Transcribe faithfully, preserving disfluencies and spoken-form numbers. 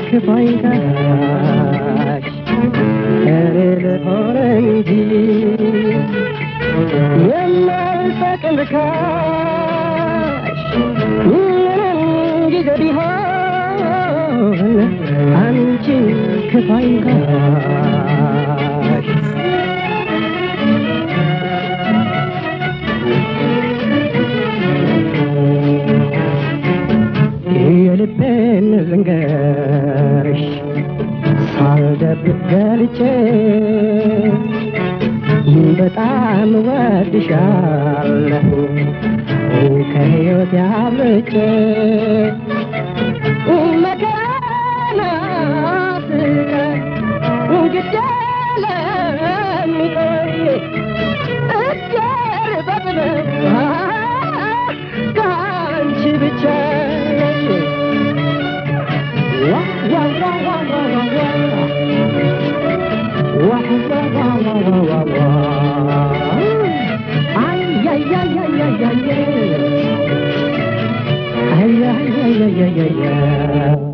ከፋይታሽ ከሌለ ሆነንጂ የማልፈቅድካሽ ምንም ጊዜ ቢሆን አንቺ ከፋይታሽ የልቤን ልንገርሽ ሳልደብቅ ገልጬ በጣም ወድሻለሁ ከሕይወቴ አብልጬ መከራና ስቃይ ግድ ለሚቆይ እግዜር በጥበብ ከአንቺ ብቻ ay ay ay ay ay ay